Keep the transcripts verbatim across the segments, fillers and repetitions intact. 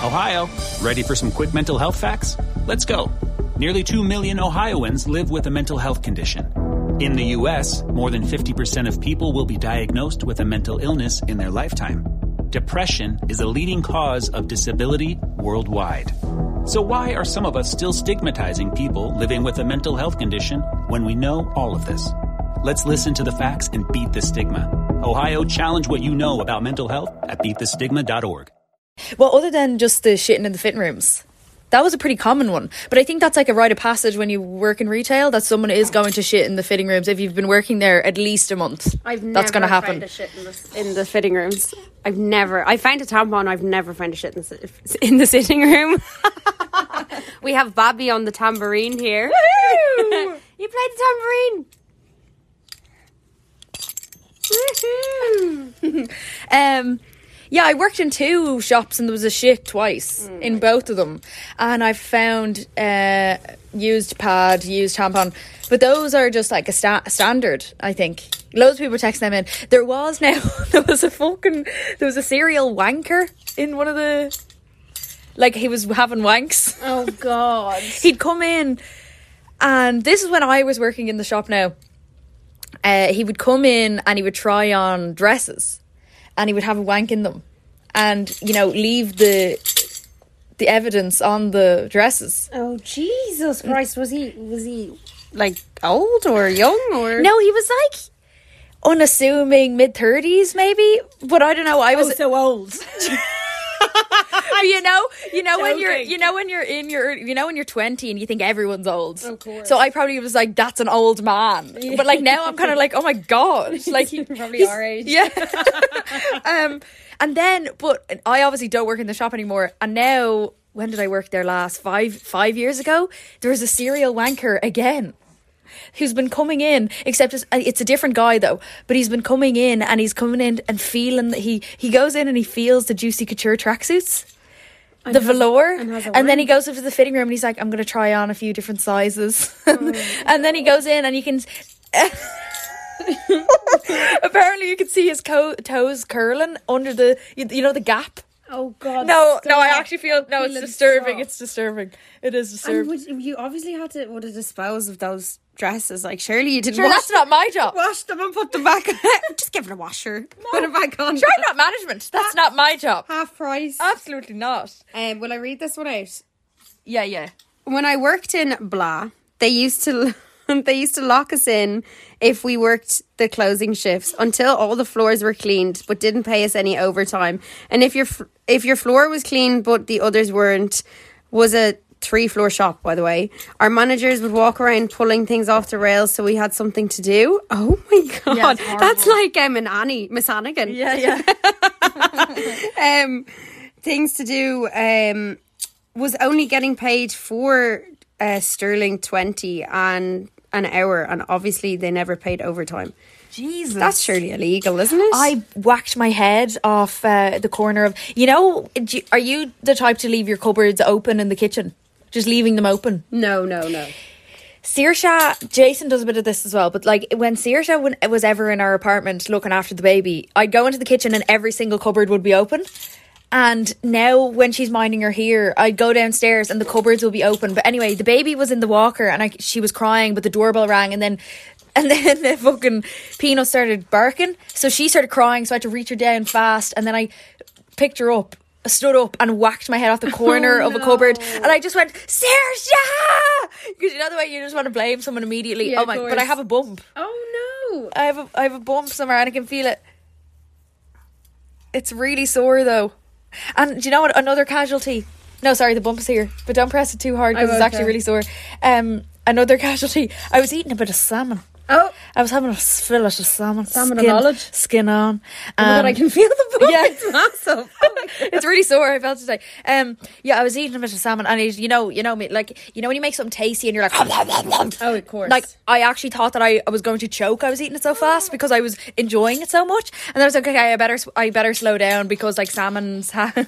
Ohio, ready for some quick mental health facts? Let's go. Nearly two million Ohioans live with a mental health condition. In the U S, more than fifty percent of people will be diagnosed with a mental illness in their lifetime. Depression is a leading cause of disability worldwide. So why are some of us still stigmatizing people living with a mental health condition when we know all of this? Let's listen to the facts and beat the stigma. Ohio, challenge what you know about mental health at beat the stigma dot org. Well, other than just the shitting in the fitting rooms, that was a pretty common one. But I think that's like a rite of passage when you work in retail, that someone is going to shit in the fitting rooms if you've been working there at least a month. I've never that's going to happen. found a shit in the, in the fitting rooms. I've never. I found a tampon. I've never found a shit in the, in the sitting room. We have Bobby on the tambourine here. Woo! You played the tambourine. um, yeah, I worked in two shops and there was a shit twice mm. in both of them. And I found uh, used pad, used tampon. But those are just like a sta- standard, I think. Loads of people text them in. There was now, there was a fucking, there was a serial wanker in one of the, like he was having wanks. Oh God. He'd come in, and this is when I was working in the shop now. Uh, he would come in and he would try on dresses and he would have a wank in them and, you know, leave the the evidence on the dresses. Oh, Jesus Christ. Was he, was he like old or young or? No, he was like unassuming mid-thirties maybe, but I don't know. I was oh, so old. you know, you know when you're, Joking. you know when you're in your, you know when you're twenty and you think everyone's old. Of course. So I probably was like, that's an old man. Yeah. But like now I'm kind of like, oh my God, like he, probably he's- our age. Yeah. um, and then, but I obviously don't work in the shop anymore. And now, when did I work there last? Five, five years ago. There was a serial wanker again, who's been coming in, except it's, it's a different guy though, but he's been coming in and he's coming in and feeling that he, he goes in and he feels the Juicy Couture tracksuits, the has, velour, and, has and then he goes up to the fitting room and he's like, I'm going to try on a few different sizes. Oh. And then he goes in and you can, apparently you can see his co- toes curling under the, you, you know, the gap. Oh God! No, stop. no, I actually feel no. It's Feel disturbing. stop. It's disturbing. It is disturbing. And would, you obviously had to would have disposed of those dresses. Like surely you didn't. Sure, wash that's not my job. Wash them and put them back. Just give it a washer. Put it back on. Sure, I'm not management. That's not my job. Half price. Absolutely not. Um, will I read this one out? Yeah, yeah. When I worked in Blah, they used to they used to lock us in if we worked the closing shifts until all the floors were cleaned, but didn't pay us any overtime. And if your if your floor was clean but the others weren't, was a three floor shop, by the way. Our managers would walk around pulling things off the rails, so we had something to do. Oh my God, Yeah, that's like um, an Annie Miss Hannigan. Yeah, yeah. um, things to do. Um, was only getting paid for uh, sterling twenty and an hour, and obviously they never paid overtime. Jesus, That's surely illegal, isn't it? I whacked my head off uh, the corner of. You know, do you, are you the type to leave your cupboards open in the kitchen? Just leaving them open? no, no, no. Saoirse, Jason does a bit of this as well, but like when Saoirse was ever in our apartment looking after the baby, I'd go into the kitchen and every single cupboard would be open. And now when she's minding her here, I'd go downstairs and the cupboards will be open. But anyway, the baby was in the walker and I, she was crying, but the doorbell rang, and then and then the fucking Peanut started barking. So she started crying, so I had to reach her down fast, and then I picked her up, stood up and whacked my head off the corner Oh, of a no. cupboard, and I just went, Saoirse! Because you know the way you just want to blame someone immediately. Yeah, oh of my! But course. I have a bump. Oh no. I have a I have a bump somewhere and I can feel it. It's really sore though. And do you know what? Another casualty. No, sorry, the bump is here. But don't press it too hard because I it's won't, actually uh, really sore. Um, another casualty. I was eating a bit of salmon. Oh, I was having a fillet of salmon. Salmon skin, and olive? Skin on. oh my God, Um, I can feel the bump. yeah. It's massive. Oh my God. It's really sore. I felt it today. Um, yeah, I was eating a bit of salmon, and it, you know, you know me, like you know when you make something tasty and you're like, Oh, of course. like I actually thought that I, I was going to choke. I was eating it so fast because I was enjoying it so much, and I was like, okay, I better I better slow down because like salmons have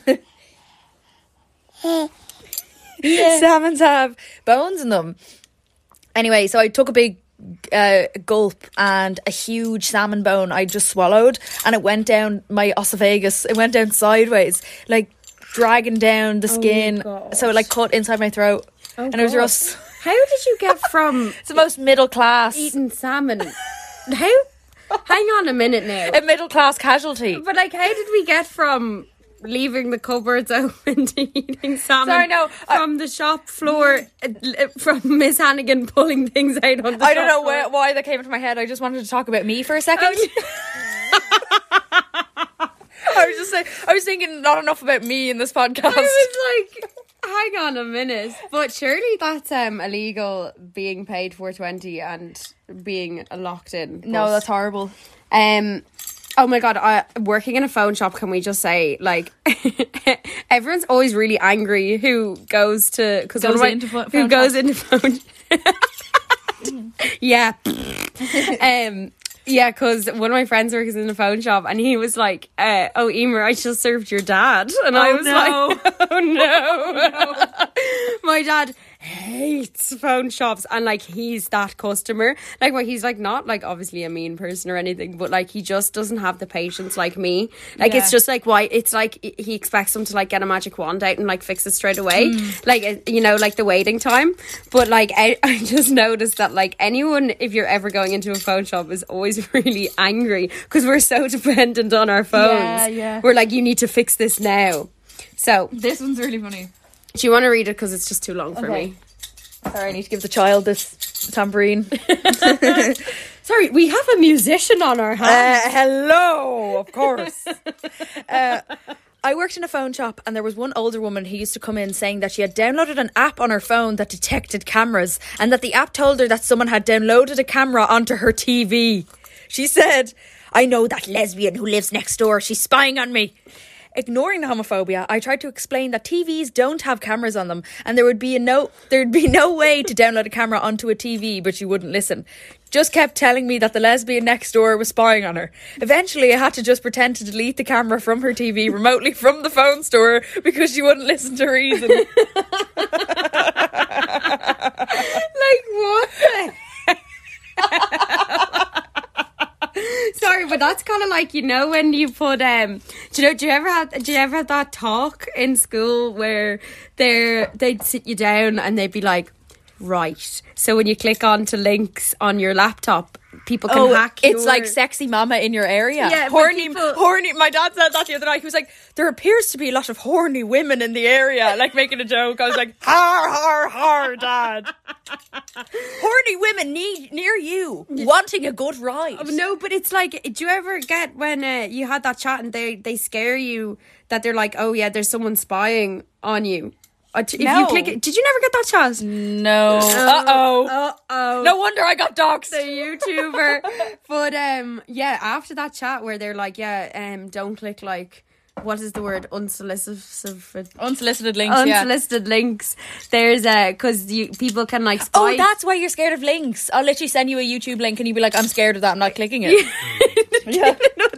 yeah. salmons have bones in them. Anyway, so I took a big uh, gulp and a huge salmon bone I just swallowed, and it went down my esophagus. It went down sideways, like dragging down the skin, God. so it like cut inside my throat, Oh, and it was God. real. s- How did you get from It's the most middle class, eating salmon? How? Hang on a minute now. a middle class casualty. But like, how did we get from leaving the cupboards open to eating salmon? Sorry, no, I- from the shop floor, uh, from Miss Hannigan pulling things out on the I don't shop know floor. where, why that came into my head. I just wanted to talk about me for a second. I was just saying, I was thinking not enough about me in this podcast. I was like, hang on a minute. But surely that's um, illegal, being paid four twenty and being locked in. No, But, that's horrible. Um, oh my God, I, working in a phone shop, can we just say, like, everyone's always really angry who goes to... Cause Goes one of my- into pho- Who phone goes shops. into phone... yeah. um... Yeah, because one of my friends works in a phone shop and he was like, uh, oh, Emer, I just served your dad. And I Oh, was no. like, oh, no. My dad hates phone shops and, like, he's that customer. Like, well, he's, like, not, like, obviously a mean person or anything, but, like, he just doesn't have the patience like me. Like, Yeah. it's just, like, why, it's, like, he expects them to, like, get a magic wand out and, like, fix it straight away. Mm. Like, uh, you know, like, the waiting time. But, like, I, I just noticed that, like, anyone, if you're ever going into a phone shop, is always really angry because we're so dependent on our phones. Yeah, yeah. We're like, you need to fix this now. So, This one's really funny. do you want to read it? Because it's just too long for Okay. me. Sorry, I need to give the child this tambourine. Sorry, we have a musician on our hands. Uh, hello, of course. uh, I worked in a phone shop and there was one older woman who used to come in saying that she had downloaded an app on her phone that detected cameras and that the app told her that someone had downloaded a camera onto her T V. She said, I know that lesbian who lives next door. She's spying on me. Ignoring the homophobia, I tried to explain that T Vs don't have cameras on them and there would be a no there'd be no way to download a camera onto a T V, but she wouldn't listen. Just kept telling me that the lesbian next door was spying on her. Eventually, I had to just pretend to delete the camera from her T V remotely from the phone store because she wouldn't listen to reason. Like, what? Sorry, but that's kind of like, you know, when you put um do you know do you ever have do you ever have that talk in school where they're they'd sit you down and they'd be like, right, so when you click onto links on your laptop, people can hack Oh, it's your- like sexy mama in your area. Yeah, but horny, people- horny. My dad said that the other night. He was like, "There appears to be a lot of horny women in the area," like making a joke. I was like, "Har har har, Dad." Horny women need near you, wanting a good ride. No, but it's like, do you ever get when uh, you had that chat and they, they scare you that they're like, oh yeah, there's someone spying on you? Uh, t- If No. you click it, did you never get that chat? No. Uh oh. Uh oh. No wonder I got doxxed. The YouTuber. But um, yeah, after that chat where they're like, yeah, um, don't click like, what is the word? Unsolicited. Unsolicited links. yeah. Unsolicited links. There's a because you people can like spy. Oh, that's why you're scared of links. I'll literally send you a YouTube link and you'll be like, I'm scared of that, I'm not clicking it. Yeah.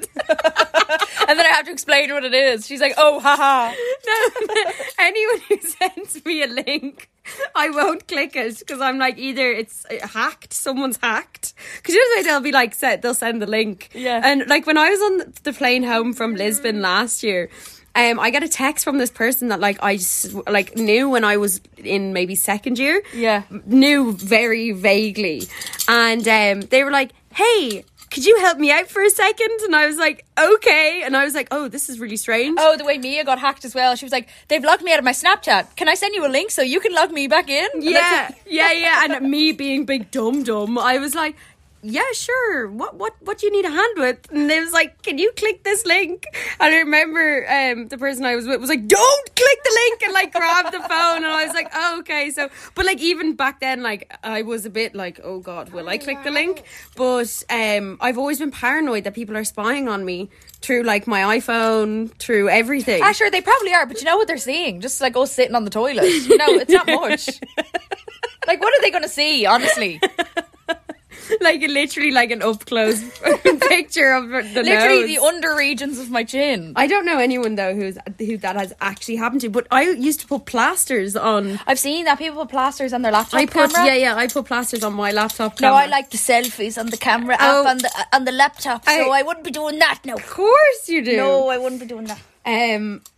And then I have to explain what it is. She's like, oh, haha. No, anyone who sends me a link, I won't click it because I'm like, either it's hacked, someone's hacked. Because you know the way they'll be like, set, they'll send the link. Yeah. And like when I was on the plane home from Lisbon last year, um, I got a text from this person that like I s- like knew when I was in maybe second year. Yeah. Knew very vaguely, and um, they were like, "Hey, could you help me out for a second?" And I was like, okay. And I was like, oh, this is really strange. Oh, the way Mia got hacked as well. She was like, they've logged me out of my Snapchat. Can I send you a link so you can log me back in? And I Yeah, said, yeah, yeah. And me being big dum dum, I was like, yeah, sure. What, what, what do you need a hand with? And they was like, can you click this link? And I remember um, the person I was with was like, don't click the link, and like grabbed the phone. And I was like, oh, okay. So, but like even back then, like I was a bit like, oh God, will I click the link? But um, I've always been paranoid that people are spying on me through like my iPhone, through everything. ah, sure, they probably are, but you know what they're seeing? Just like us sitting on the toilet. You know, it's not much. Like, what are they going to see, honestly? Like literally like an up close picture of the Literally nose. the under regions of my chin. I don't know anyone though who's who that has actually happened to, but I used to put plasters on. I've seen that people put plasters on their laptop I put camera. yeah yeah I put plasters on my laptop No, camera. I like the selfies on the camera Oh. app on the on the laptop, so I- I wouldn't be doing that. No, Of course you do. no, I wouldn't be doing that. Um.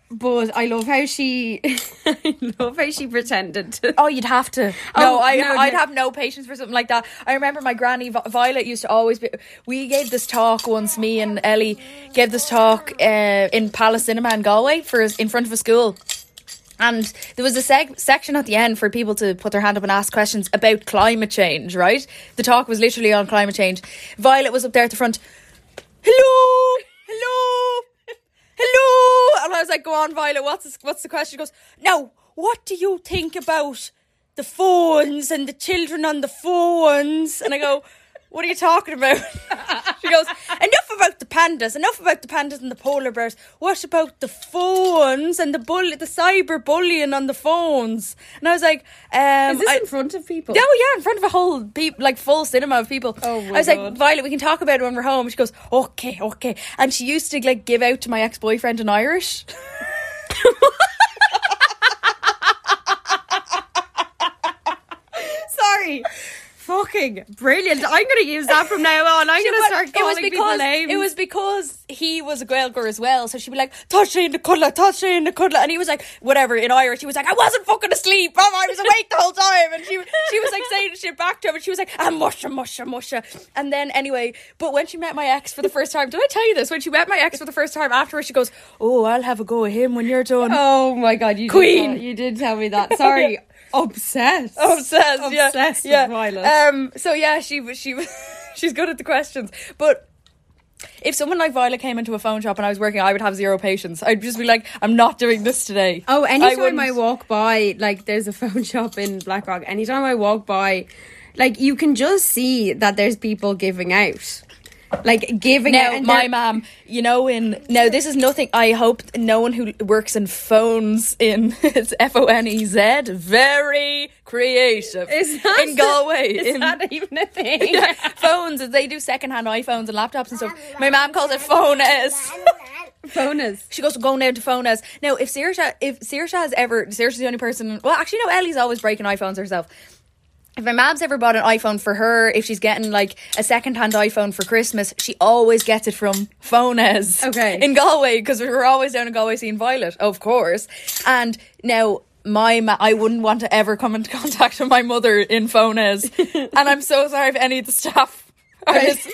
but I love how she, I love how she pretended to. Oh, you'd have to. Oh, No, I, no, I'd no. have no patience for something like that. I remember my granny Vi- Violet used to always be. We gave this talk once. Me and Ellie gave this talk uh, in Palace Cinema in Galway for in front of a school. And there was a seg- section at the end for people to put their hand up and ask questions about climate change, right? The talk was literally on climate change. Violet was up there at the front. Hello, hello, hello. And I was like, go on, Violet, what's this, what's the question? She goes, now, what do you think about the phones and the children on the phones? And I go, what are you talking about? She goes, enough about the pandas, enough about the pandas and the polar bears. What about the phones and the bull, the cyber bullying on the phones? And I was like, um, Is this I, in front of people? no, yeah, in front of a whole peop like full cinema of people. Oh my I was God. like, Violet, we can talk about it when we're home. She goes, okay, okay. And she used to like give out to my ex-boyfriend in Irish. Sorry. Fucking brilliant. I'm going to use that from now on. I'm going to start it was calling people because names. it was because he was a Gaeilgeoir as well, so she'd be like, Tasha in the cudla, Tasha in the cudla, and he was like, whatever, in Irish, he was like, I wasn't fucking asleep, Mama, I was awake the whole time, and she she was like saying shit back to him, and she was like, ah, musha, musha, musha, and then anyway, but when she met my ex for the first time, did I tell you this? When she met my ex for the first time afterwards, she goes, oh, I'll have a go at him when you're done. Oh my God, you Queen. Did tell, you did tell me that. Sorry. Obsessed. Obsessed, yeah, Obsessed yeah. with Violet. Um, so yeah, she was, she was, she's good at the questions. But if someone like Violet came into a phone shop and I was working, I would have zero patience. I'd just be like, I'm not doing this today. Oh, anytime wouldn't- I, walk by, like, there's a phone shop in Blackrock. Anytime I walk by, like, you can just see that there's people giving out. Like, giving out. Now, and my they're- mum, you know, in now this is nothing. I hope no one who works in phones in it's F O N E Z, very creative Is that- in Galway. Is in, that even a thing? yeah, phones, they do secondhand iPhones and laptops and stuff. My mum calls it phone S. Bonus. She goes, going down to phone as now. If Saoirse, if Saoirse has ever, Saoirse's the only person. Well, actually, no. Ellie's always breaking iPhones herself. If my mom's ever bought an iPhone for her, if she's getting like a second-hand iPhone for Christmas, she always gets it from Phones. Okay. In Galway, because we were always down in Galway seeing Violet, of course. And now my ma- I wouldn't want to ever come into contact with my mother in Phones. And I'm so sorry if any of the staff are Right. listening.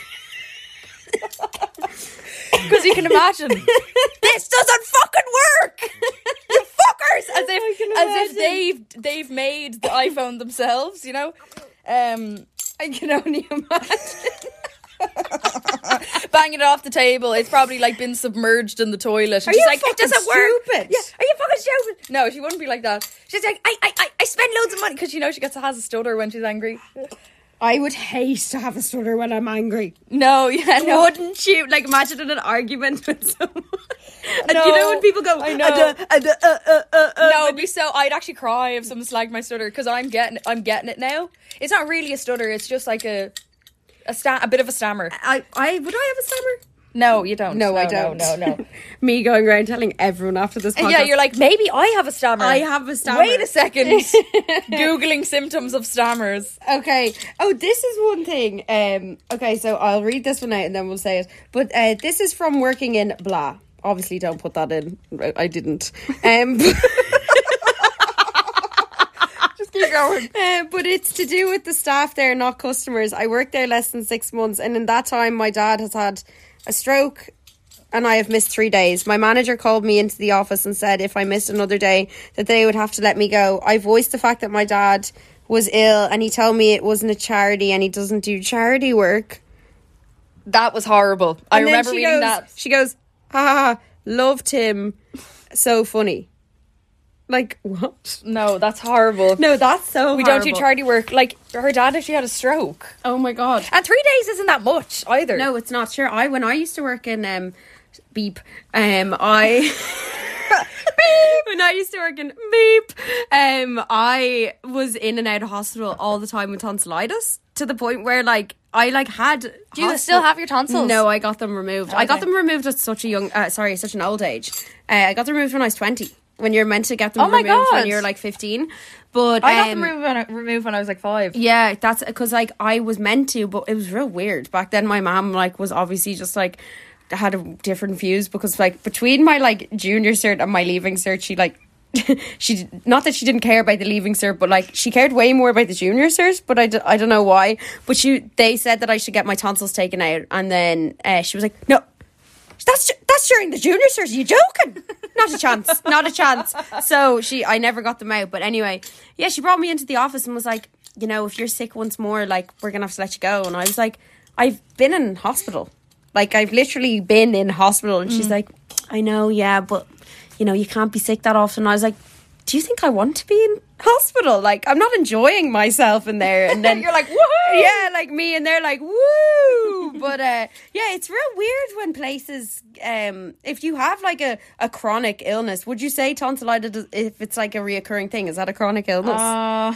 Because you can imagine, this doesn't fucking work, you fuckers! As if, can as if imagine. they've they've made the iPhone themselves, you know. Um, I can only imagine. banging it off the table. It's probably like been submerged in the toilet. And Are she's you like, it fucking doesn't work. stupid? Yeah, are you fucking stupid? No, she wouldn't be like that. She's like, I I I, I spend loads of money because you know she gets has a stutter when she's angry. I would hate to have a stutter when I'm angry. No, yeah, no. Wouldn't you? Like, imagine in an argument with someone. And No, you know when people go, I know. "Uh, uh, uh, uh, uh, uh, uh," No, it'd be so. I'd actually cry if someone slagged my stutter because I'm getting, I'm getting it now. It's not really a stutter. It's just like a, a sta- a bit of a stammer. I, I, would I have a stammer? No, you don't. No, I don't. No, no, no. Me going around telling everyone after this podcast. And yeah, you're like, maybe I have a stammer. I have a stammer. Wait a second. Googling symptoms of stammers. Okay. Oh, this is one thing. Um. Okay, so I'll read this one out and then we'll say it. But uh, this is from working in blah. Obviously, don't put that in. I I didn't. Um. Just keep going. Uh, but it's to do with the staff there, not customers. I worked there less than six months, and in that time, my dad has had a stroke, and I have missed three days. My manager called me into the office and said if I missed another day, that they would have to let me go. I voiced the fact that my dad was ill, and he told me it wasn't a charity, and he doesn't do charity work. That was horrible. I And then remember she reading goes, that. She goes, ha ha, ha, loved him, so funny. Like, what? No, that's horrible. No, that's so we don't do horrible. charity work. Like, her dad actually had a stroke. Oh my God. And three days isn't that much either. No, it's not. Sure, I when I used to work in um, beep, um, I beep. When I used to work in beep, um, I was in and out of hospital all the time with tonsillitis to the point where like I like had. Do you still have your tonsils? No, I got them removed. I got Okay. them removed at such a young, uh, sorry, such an old age. Uh, I got them removed when I was twenty. When you're meant to get them Oh my removed when God. you're like fifteen, but I got um, them removed when, I, removed when I was like five. yeah, that's because like I was meant to, but it was real weird back then. My mom like was obviously just like had a different views because like between my like junior cert and my leaving cert, she like she not that she didn't care about the leaving cert, but like she cared way more about the junior cert. But I, d- I don't know why. But she they said that I should get my tonsils taken out, and then uh, she was like, no, that's that's during the junior cert. Are you joking? Not a chance. Not a chance. So she I never got them out. But anyway, yeah, she brought me into the office and was like, you know, if you're sick once more, like we're gonna have to let you go. And I was like, I've been in hospital. Like I've literally been in hospital. And mm. she's like, I know, yeah, but you know, you can't be sick that often. And I was like, do you think I want to be in hospital? Like, I'm not enjoying myself in there. And then you're like, woohoo! Yeah, like me, and they're like, woo! But uh, yeah, it's real weird when places, um, if you have like a, a chronic illness, would you say tonsillitis, if it's like a reoccurring thing, is that a chronic illness? Uh,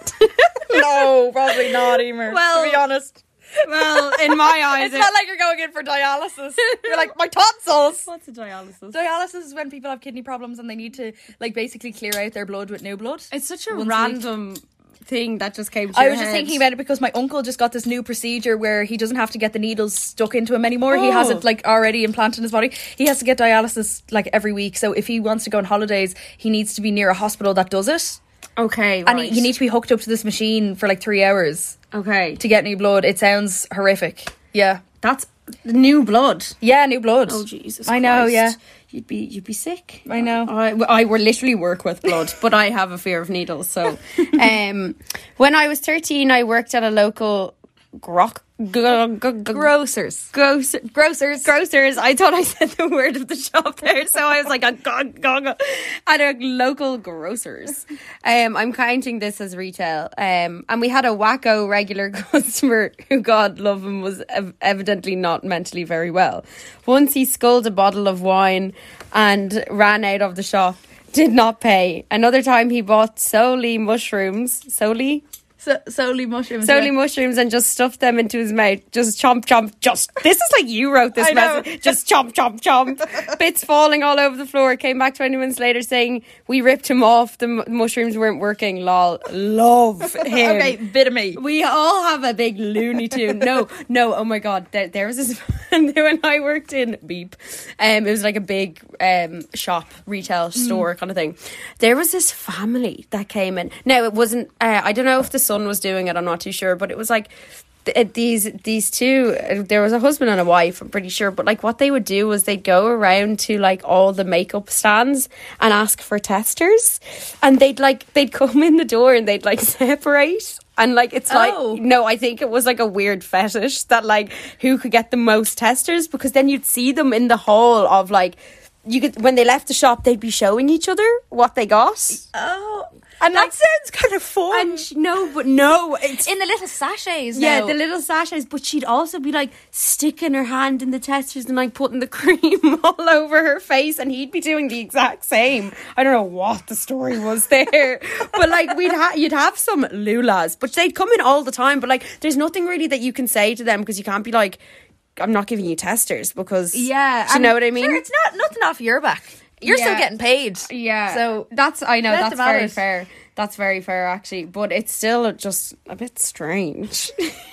no, probably not, Emer, well, to be honest. Well, in my eyes, it's it, not like you're going in for dialysis. You're like, my tonsils. What's a dialysis? Dialysis is when people have kidney problems and they need to like basically clear out their blood with new blood. It's such a random thing that just came to I your was head. just thinking about it because my uncle just got this new procedure where he doesn't have to get the needles stuck into him anymore. Oh. He has it like already implanted in his body. He has to get dialysis like every week. So if he wants to go on holidays, he needs to be near a hospital that does it. Okay, right. And he, you need to be hooked up to this machine for like three hours. Okay. To get new blood. It sounds horrific. Yeah. That's new blood. Yeah, new blood. Oh, Jesus I Christ. know, yeah. You'd be you'd be sick. I know. I, I would literally work with blood, but I have a fear of needles. So um, when I was thirteen, I worked at a local grok. G- g- g- grocers Gross, grocers grocers I thought I said the word of the shop there, so I was like a gog, gog, at a local grocers. um I'm counting this as retail, um and we had a wacko regular customer who, God love him, was ev- evidently not mentally very well. Once he sculled a bottle of wine and ran out of the shop, did not pay. Another time he bought solely mushrooms solely So, solely mushrooms. Solely yeah. mushrooms and just stuffed them into his mouth. Just chomp, chomp, just. This is like you wrote this I know. message. Just chomp, chomp, chomp. Bits falling all over the floor. Came back twenty minutes later saying, we ripped him off. The m- mushrooms weren't working. Lol. Love him. Okay, bit of me. We all have a big Looney Tune. No, no, oh my God. There, there was this, when I worked in Beep, um, it was like a big um, shop, retail store mm. kind of thing. There was this family that came in. Now, it wasn't, uh, I don't know if the son was doing it, I'm not too sure, but it was like th- these these two, uh, there was a husband and a wife, I'm pretty sure, but like what they would do was they'd go around to like all the makeup stands and ask for testers, and they'd like they'd come in the door and they'd like separate. And like it's like oh. no, I think it was like a weird fetish that like who could get the most testers, because then you'd see them in the hall of like, you could, when they left the shop, they'd be showing each other what they got. Oh, and that like, sounds kind of fun. And sh- no, but no, it's in the little sachets. Yeah, now. the little sachets. But she'd also be like sticking her hand in the testers and like putting the cream all over her face, and he'd be doing the exact same. I don't know what the story was there, but like we'd ha- you'd have some lulas, but they'd come in all the time. But like, there's nothing really that you can say to them, because you can't be like, I'm not giving you testers, because yeah, do you know what I mean? Sure, it's not nothing off your back. You're yeah. still getting paid. Yeah. So that's, I know, that's very matters. fair. That's very fair, actually. But it's still just a bit strange.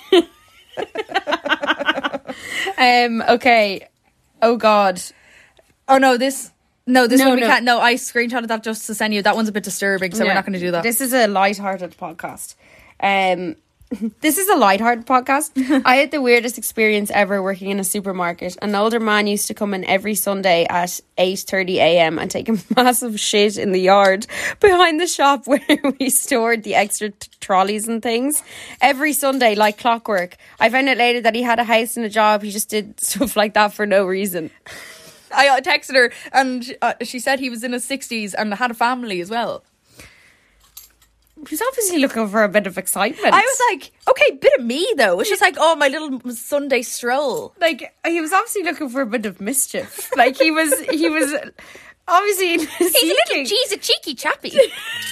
um. Okay. Oh, God. Oh, no, this... No, this No, one we no. can't. No, I screenshotted that just to send you. That one's a bit disturbing, so Yeah. we're not going to do that. This is a light-hearted podcast. Um... This is a lighthearted podcast. I had the weirdest experience ever working in a supermarket. An older man used to come in every Sunday at eight thirty a.m. and take a massive shit in the yard behind the shop where we stored the extra t- trolleys and things. Every Sunday, like clockwork. I found out later that he had a house and a job. He just did stuff like that for no reason. I uh, texted her and uh, she said he was in his sixties and had a family as well. He's obviously looking for a bit of excitement. I was like, okay, bit of me though. It's just like, oh, my little Sunday stroll. Like, he was obviously looking for a bit of mischief. Like, he was, he was obviously He's a little, he's a cheeky chappy. Cheeky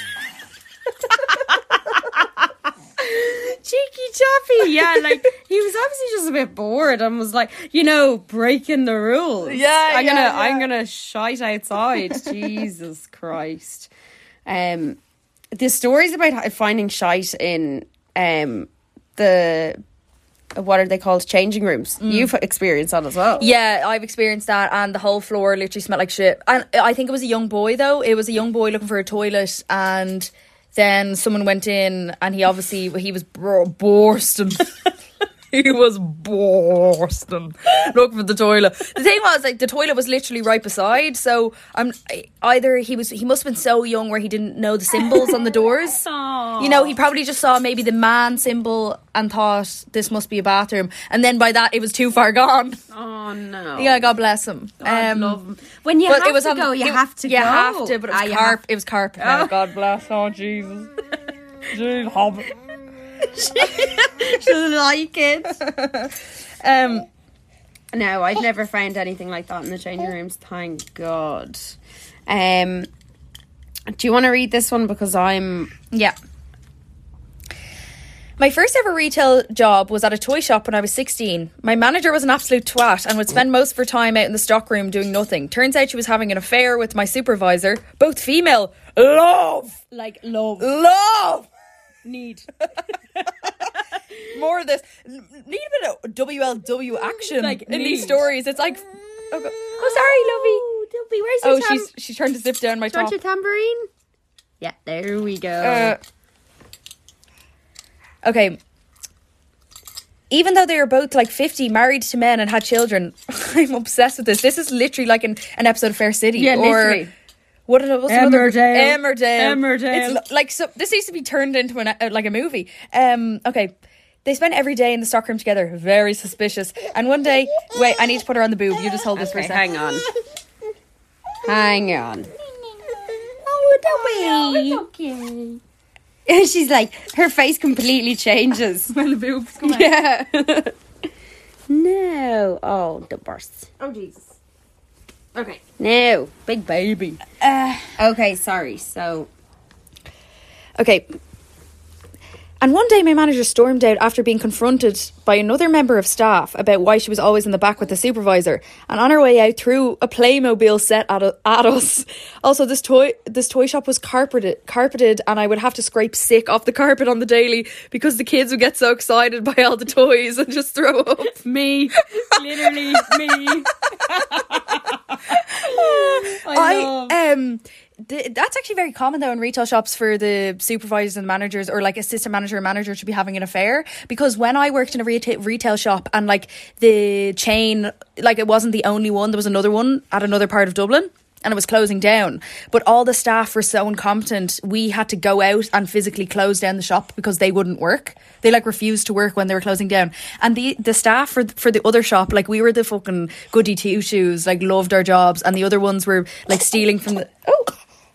chappy, yeah. Like, he was obviously just a bit bored and was like, you know, breaking the rules. Yeah, I'm yeah, gonna, yeah. I'm gonna shite outside. Jesus Christ. Um. The stories about finding shite in um, the what are they called? Changing rooms. Mm. You've experienced that as well. Yeah, I've experienced that, and the whole floor literally smelled like shit. And I think it was a young boy, though. It was a young boy looking for a toilet, and then someone went in, and he obviously, he was bro- bursting. He was bursting looking for the toilet. The thing was, like, the toilet was literally right beside, so I'm either he was he must have been so young where he didn't know the symbols on the doors. Aww. You know, he probably just saw maybe the man symbol and thought this must be a bathroom, and then by that it was too far gone. Oh no. Yeah, God bless him. God um, love him. When you but have it was to on- go, you it- have to you go. have to, but it was Ah, you carp. have- It was carpet. Now, Oh. God bless. Oh Jesus. Jeez, hobbit. She'll like it. Um. No, I've never found anything like that in the changing rooms. Thank God. Um, do you want to read this one? Because I'm... Yeah. My first ever retail job was at a toy shop when I was sixteen. My manager was an absolute twat and would spend most of her time out in the stockroom doing nothing. Turns out she was having an affair with my supervisor, both female. Love! Like, love. Love! Need. More of this. Need a bit of W L W action Like, in these need. stories. It's like... Oh, go- oh sorry, Dubby, where's your lovey. Oh, tam- she's, she's trying to zip down my Do you want top. your tambourine? Yeah, there we go. Uh, okay. Even though they were both like fifty, married to men and had children, I'm obsessed with this. This is literally like an, an episode of Fair City. Yeah, or literally. What was another Emmerdale. Emmerdale. Emmerdale. It's li- like so. This needs to be turned into an uh, like a movie. Um. Okay. They spent every day in the stockroom together. Very suspicious. And one day, wait, I need to put her on the boob. You just hold this for a Okay, second. hang on. Hang on. Oh, Okay. And she's like, her face completely changes. When the boobs come out. Yeah. No. Oh, the bursts. Oh Jesus. Okay. No. Big baby. Uh. Okay, sorry. So, Okay. And one day my manager stormed out after being confronted by another member of staff about why she was always in the back with the supervisor. And on her way out threw a Playmobil set at, at us. Also, this toy this toy shop was carpeted, carpeted and I would have to scrape sick off the carpet on the daily because the kids would get so excited by all the toys and just throw up. me. Literally me. I, um th- that's actually very common though in retail shops for the supervisors and managers or like assistant manager or manager to be having an affair, because when I worked in a reta- retail shop and like the chain, like it wasn't the only one, there was another one at another part of Dublin and it was closing down, but all the staff were so incompetent we had to go out and physically close down the shop because they wouldn't work. They like refused to work when they were closing down, and the the staff for for the other shop, like we were the fucking goody two shoes, like loved our jobs, and the other ones were like stealing from the oh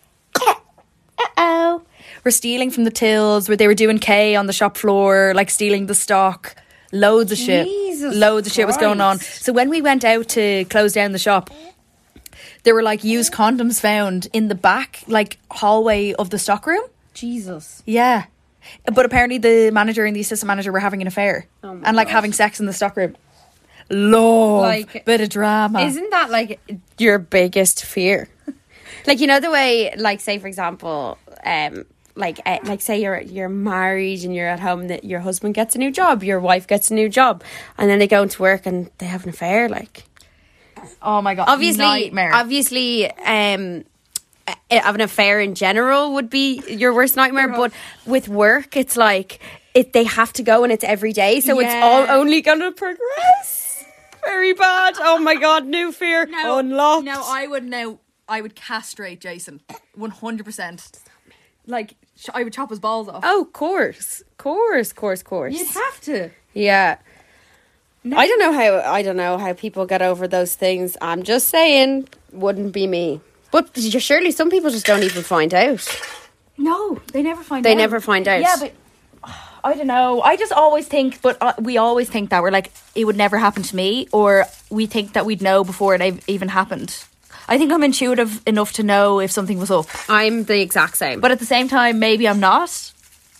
uh-oh were stealing from the tills, where they were doing K on the shop floor, like stealing the stock. Loads of shit. Jesus Loads of shit was going on. Christ. So when we went out to close down the shop, there were like used condoms found in the back like hallway of the stockroom. Jesus. Yeah. But apparently the manager and the assistant manager were having an affair. Oh my and like God. having sex in the stockroom. Love. Like, bit of drama. Isn't that like your biggest fear? Like, you know, the way, like, say for example, um, like, uh, like say you're you're married and you're at home, that your husband gets a new job, your wife gets a new job, and then they go into work and they have an affair. Like, Oh my God. obviously, Nightmare. obviously, um, uh, have an affair in general would be your worst nightmare. But with work, it's like it they have to go and it's every day, so it's Yeah. all only gonna progress. Very bad. Oh my God, new fear unlocked. No, I would now. I would castrate Jason. one hundred percent. Like, sh- I would chop his balls off. Oh, course, course, course, course. You'd have to. Yeah. I don't know how I don't know how people get over those things. I'm just saying, wouldn't be me. But surely some people just don't even find out. No, they never find They out. never find out. Yeah, but I don't know. I just always think, but uh, we always think that we're like, it would never happen to me, or we think that we'd know before it ev- even happened. I think I'm intuitive enough to know if something was up. I'm the exact same. But at the same time, maybe I'm not.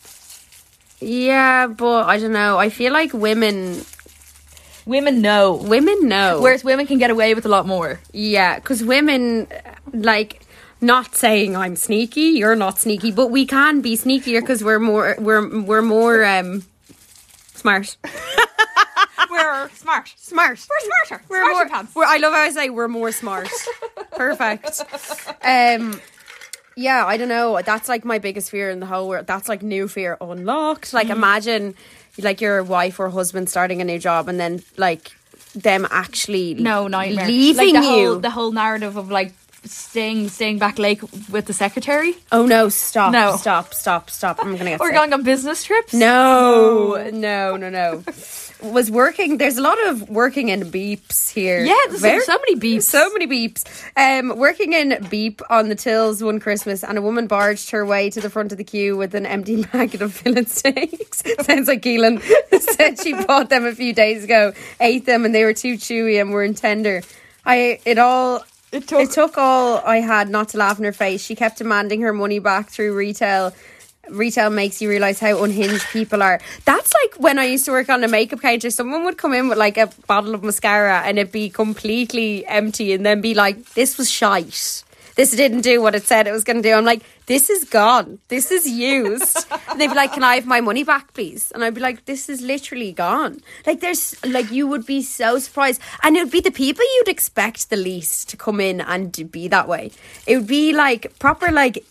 Yeah, but I don't know. I feel like women Women know. women know. Whereas women can get away with a lot more. Yeah, because women, like, not saying I'm sneaky, you're not sneaky, but we can be sneakier because we're more we're we're more um smart. We're smart. Smart. We're smarter. We're Smarty more, pants. we're, I love how I say we're more smart. Perfect. Um, yeah, I don't know. That's like my biggest fear in the whole world. That's like new fear unlocked. Like, mm. imagine like your wife or husband starting a new job and then like them actually no nightmare leaving like the you. Whole, the whole narrative of like staying staying back late with the secretary. Oh no! Stop! No. Stop! Stop! Stop! I'm gonna get. We're sick. going on business trips. No, no, no, no. Was working. There's a lot of working in beeps here. Yeah, there's Very, so many beeps. So many beeps. Um, working in beep on the tills one Christmas, and a woman barged her way to the front of the queue with an empty packet of fillet steaks. Sounds like Keelan said she bought them a few days ago, ate them, and they were too chewy and weren't tender. I it all. It took, it took all I had not to laugh in her face. She kept demanding her money back through retail. Retail makes you realise how unhinged people are. That's like when I used to work on a makeup counter. Someone would come in with like a bottle of mascara and it'd be completely empty and then be like, this was shite. This didn't do what it said it was going to do. I'm like, this is gone. This is used. And they'd be like, can I have my money back, please? And I'd be like, this is literally gone. Like, there's, like, you would be so surprised. And it would be the people you'd expect the least to come in and to be that way. It would be like proper, like,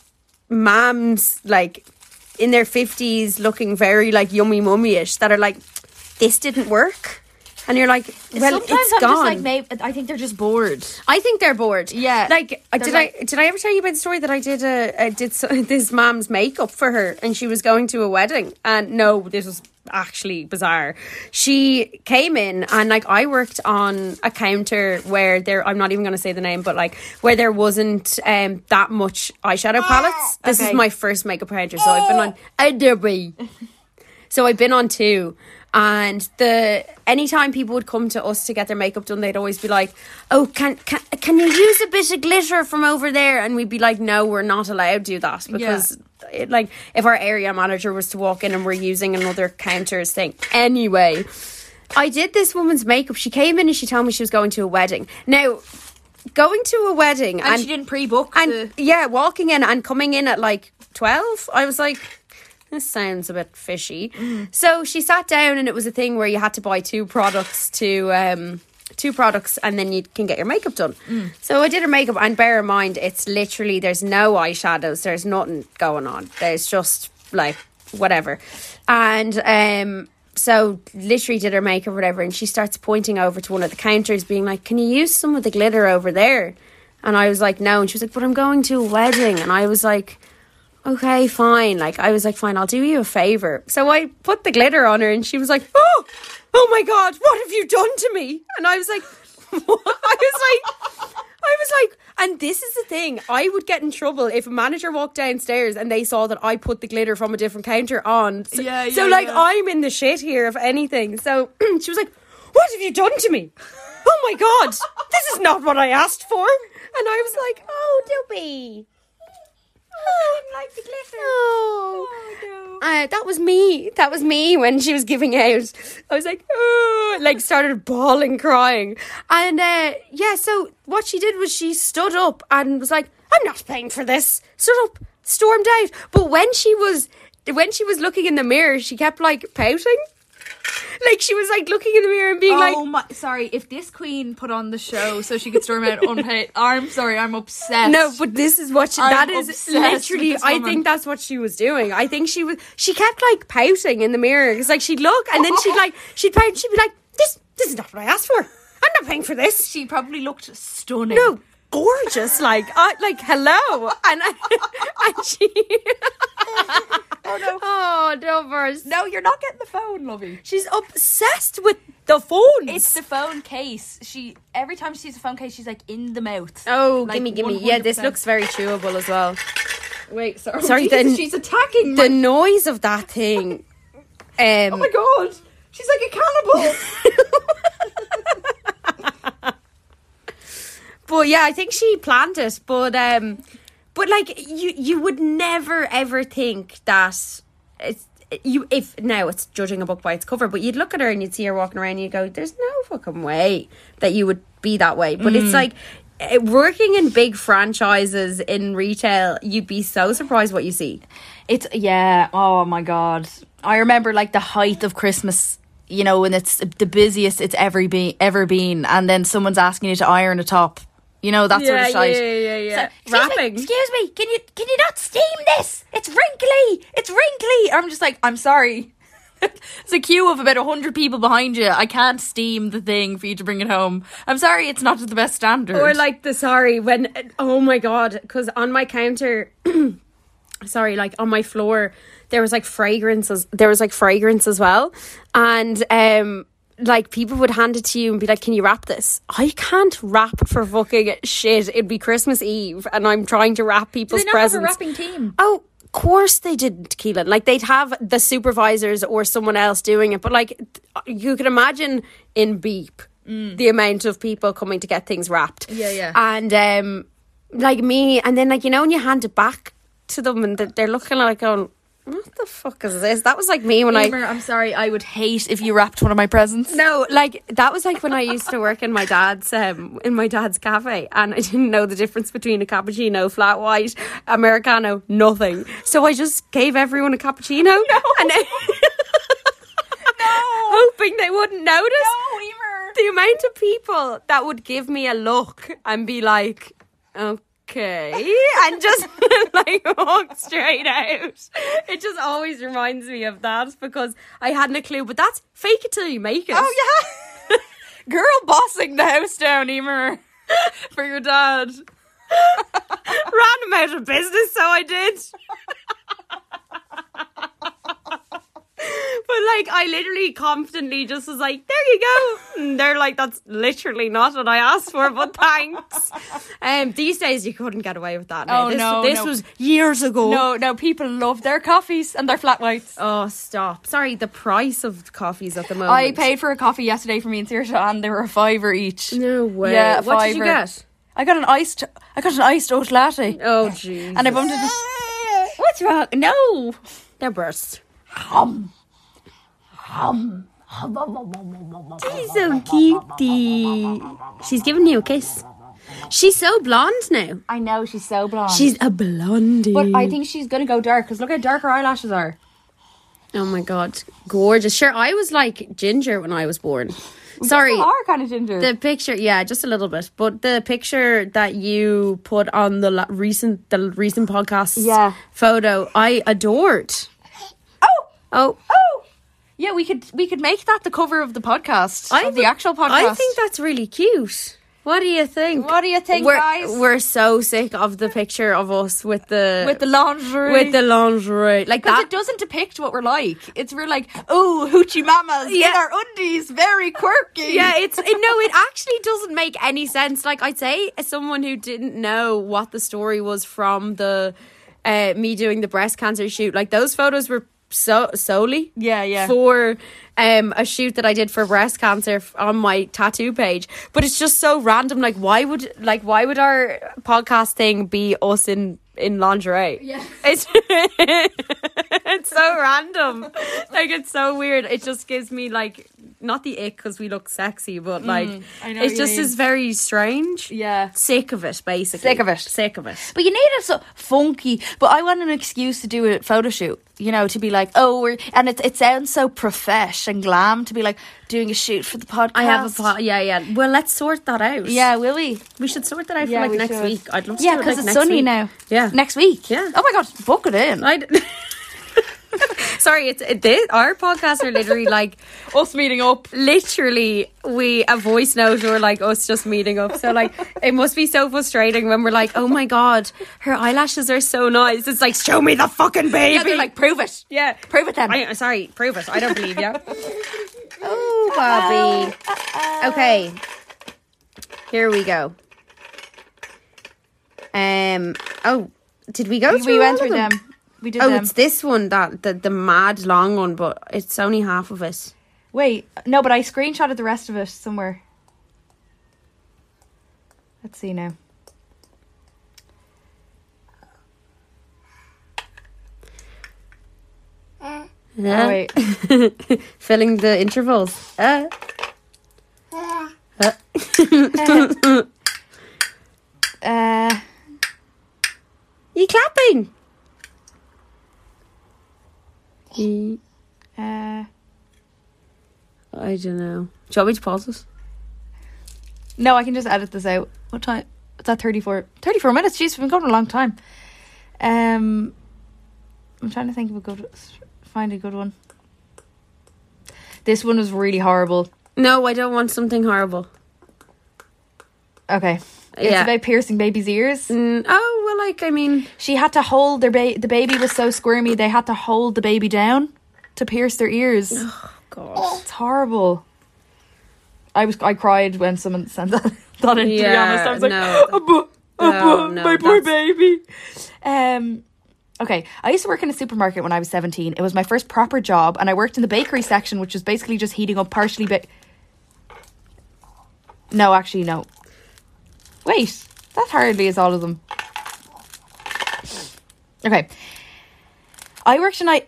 mams, like, in their fifties, looking very, like, yummy mummy-ish that are like, this didn't work. And you're like, well, sometimes it's I'm gone. just like, maybe, I think they're just bored. I think they're bored. Yeah. Like, did like, I did I ever tell you about the story that I did a, I did so, this mom's makeup for her and she was going to a wedding? And no, this was actually bizarre. She came in and like I worked on a counter where there, I'm not even going to say the name, but like where there wasn't um that much eyeshadow palettes. This okay. is my first makeup counter, so I've been on Adobe. So I've been on two. And the anytime people would come to us to get their makeup done, they'd always be like, oh, can can can you use a bit of glitter from over there? And we'd be like, no, we're not allowed to do that. Because yeah. it, like if our area manager was to walk in and we're using another counter's thing. Anyway, I did this woman's makeup. She came in and she told me she was going to a wedding. Now, going to a wedding. And, and she didn't pre-book. And the- yeah, walking in and coming in at like twelve, I was like, this sounds a bit fishy. Mm. So she sat down and it was a thing where you had to buy two products to um two products and then you can get your makeup done. Mm. So I did her makeup, and bear in mind it's literally there's no eyeshadows, there's nothing going on. There's just like whatever. And um so literally did her makeup or whatever, and she starts pointing over to one of the counters being like, can you use some of the glitter over there? And I was like, no. And she was like, but I'm going to a wedding. And I was like, okay, fine. Like, I was like, fine, I'll do you a favour. So I put the glitter on her and she was like, oh, oh my God, what have you done to me? And I was like, what? I was like, I was like, and this is the thing, I would get in trouble if a manager walked downstairs and they saw that I put the glitter from a different counter on. So, yeah, yeah, so like, yeah. I'm in the shit here, if anything. So she was like, what have you done to me? Oh my God, this is not what I asked for. And I was like, oh, Dopey. Oh, I didn't like the glitter. Oh, oh no. Uh, that was me. That was me when she was giving out. I was like, oh, like started bawling, crying. And uh, yeah, so what she did was she stood up and was like, I'm not paying for this. Stood up, stormed out. But when she was, when she was looking in the mirror, she kept like pouting. Like she was like looking in the mirror and being oh like, oh my, sorry, if this queen put on the show so she could storm out unpaid, I'm sorry, I'm obsessed. No, but this is what she, I'm that is obsessed literally, with this I woman. think that's what she was doing. I think she was, she kept like pouting in the mirror. It's like she'd look and then she'd like, she'd pout, she'd be like, this, this is not what I asked for. I'm not paying for this. She probably looked stunning. No, gorgeous. Like, uh, like, hello. And, and she, Oh no. oh, don't burst. No, you're not getting the phone, lovey. She's obsessed with the phones. It's the phone case. She every time she sees a phone case, she's like in the mouth. Oh, like gimme, gimme. one hundred percent. Yeah, this looks very chewable as well. Wait, sorry. Sorry, Jesus, then- she's attacking The my... noise of that thing. Um, Oh my God. She's like a cannibal. But yeah, I think she planned it. But um, but like you, you would never ever think that it's you. If now it's judging a book by its cover, but you'd look at her and you'd see her walking around and you'd go, "There's no fucking way that you would be that way." But Mm. it's like eh, working in big franchises in retail, you'd be so surprised what you see. It's, yeah, oh my God. I remember like the height of Christmas you know, when it's the busiest it's ever been, ever been, and then someone's asking you to iron a top. You know, that sort of Yeah, shite. yeah, yeah, yeah. So, excuse Wrapping. Me, excuse me, can you can you not steam this? It's wrinkly. It's wrinkly. I'm just like, I'm sorry. It's a queue of about a hundred people behind you. I can't steam the thing for you to bring it home. I'm sorry, it's not to the best standard. Or like the sorry when oh my god, because on my counter, sorry, like on my floor, there was like fragrances. There was like fragrance as well, and um. like people would hand it to you and be like, can you wrap this? I can't wrap for fucking shit. It'd be Christmas Eve and I'm trying to wrap people's Do they not presents. have a wrapping team? Oh, of course they didn't, Keelan. Like they'd have the supervisors or someone else doing it. But like you can imagine in Beep mm. the amount of people coming to get things wrapped. Yeah, yeah. And um, like me, and then like, you know, when you hand it back to them and they're looking like, going, what the fuck is this? That was like me when Emer, I... I'm sorry, I would hate if you wrapped one of my presents. No, like that was like when I used to work in my dad's um, in my dad's cafe, and I didn't know the difference between a cappuccino, flat white, Americano, nothing. So I just gave everyone a cappuccino. No. And no. Hoping they wouldn't notice. No, Emer. The amount of people that would give me a look and be like, okay. Okay, and just like walk straight out. It just always reminds me of that because I hadn't a clue. But that's fake it till you make it. Oh yeah, girl bossing the house down, Emer, for your dad. Ran him out of business, so I did. But like I literally confidently just was like, there you go. And they're like, that's literally not what I asked for, but thanks. Um, these days you couldn't get away with that. Now. Oh this, no, this no. was years ago. No, no, people love their coffees and their flat whites. Oh, stop. Sorry, the price of coffees at the moment. I paid for a coffee yesterday for me and Saoirse, and they were a fiver each. No way. Yeah, a what did you fiver. get? I got an iced. I got an iced oat latte. Oh, jeez. And I bumped into. What's wrong? No. They're burst. Hum. Hum. She's so cutie. She's giving you a kiss. She's so blonde now. I know, she's so blonde. She's a blondie. But I think she's going to go dark, because look how dark her eyelashes are. Oh my god, gorgeous. Sure, I was like ginger when I was born. Sorry. You are kind of ginger. The picture, yeah, just a little bit. But the picture that you put on the la- recent the recent podcast Yeah. photo, I adored. Oh! Oh. Oh! Yeah, we could we could make that the cover of the podcast. I of the thi- actual podcast. I think that's really cute. What do you think? What do you think, we're, guys? We're so sick of the picture of us with the with the lingerie. with the lingerie, like Because that. it doesn't depict what we're like. It's we're like, oh, hoochie mamas in Yeah. our undies, very quirky. Yeah, it's it, no, it actually doesn't make any sense. Like I'd say, as someone who didn't know what the story was from the uh, me doing the breast cancer shoot, like those photos were so solely Yeah, yeah. for um a shoot that I did for breast cancer f- on my tattoo page. But it's just so random. Like why would like why would our podcast thing be us in in lingerie? Yeah. It's it's so random. Like it's so weird. It just gives me like not the ick because we look sexy, but like I know it what you just mean. is very strange. Yeah. Sick of it, basically. Sick of it. Sick of it. But you need it so funky. But I want an excuse to do a photo shoot. You know, to be like, oh, we're, and it it sounds so profesh and glam to be like doing a shoot for the podcast. I have a pot. Yeah, yeah. Well, let's sort that out. Yeah, will we? we should sort that out Yeah, for we like next should. week. I'd love to Yeah, do it because like it's next sunny week. now. Yeah. Next week. Yeah. Oh my god, book it in. I Sorry, it's it, this, our podcasts are literally like Us meeting up. literally we a voice note or like us just meeting up. So like it must be so frustrating when we're like, oh my god, her eyelashes are so nice. It's like, show me the fucking baby. Yeah, they're like, prove it. yeah, Prove it then. I, sorry, prove it. I don't believe you. Oh, Bobby. Okay, here we go. Um. Oh, did we go we, through? we went all through of them. We did Oh, them. it's this one that the the mad long one, but it's only half of it. Wait, no, but I screenshotted the rest of it somewhere. Let's see now. Yeah. Oh, wait. Filling the intervals. Uh. Uh. Uh, You clapping? He- uh, I don't know. Do you want me to pause it? No, I can just edit this out. What time? It's at thirty-four. thirty-four minutes. Jeez, we've been going a long time. Um, I'm trying to think of a good, find a good one. This one was really horrible. No, I don't want something horrible. Okay. It's Yeah. about piercing babies' ears. Mm, oh, well, like, I mean... She had to hold their baby. The baby was so squirmy, they had to hold the baby down to pierce their ears. Oh, God. It's horrible. I was I cried when someone sent that, that in, to be Yeah, honest. I was like, no. Abba, Abba, No, no, my poor that's- baby. Um, okay, I used to work in a supermarket when I was seventeen. It was my first proper job, and I worked in the bakery section, which was basically just heating up partially ba- No, actually, no. Wait, that hardly is all of them. Okay. I worked in I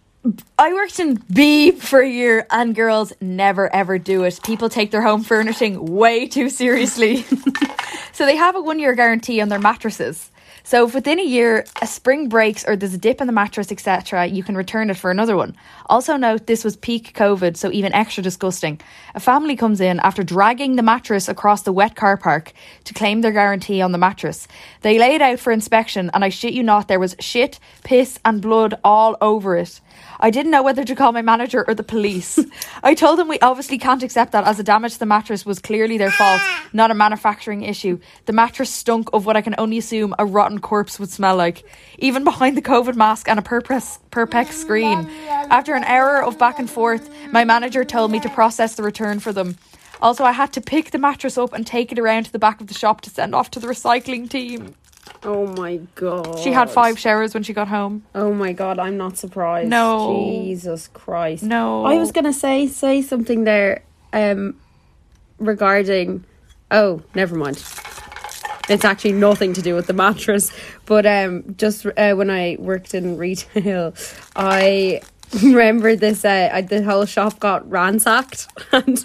I worked in B for a year, and girls never ever do it. People take their home furnishing way too seriously. So they have a one year guarantee on their mattresses. So if within a year a spring breaks or there's a dip in the mattress, et cetera, you can return it for another one. Also note, this was peak COVID, so even extra disgusting. A family comes in after dragging the mattress across the wet car park to claim their guarantee on the mattress. They lay it out for inspection, and I shit you not, there was shit, piss and blood all over it. I didn't know whether to call my manager or the police. I told them we obviously can't accept that, as the damage to the mattress was clearly their fault, not a manufacturing issue. The mattress stunk of what I can only assume a rotten corpse would smell like, even behind the COVID mask and a Perpes, Perpex screen. After an hour of back and forth, my manager told me to process the return for them. Also, I had to pick the mattress up and take it around to the back of the shop to send off to the recycling team. Oh, my God. She had five showers when she got home. Oh, my God, I'm not surprised. No. Jesus Christ. No. I was going to say say something there um, regarding... Oh, never mind. It's actually nothing to do with the mattress. But um, just uh, when I worked in retail, I remember this, uh, I, the whole shop got ransacked. And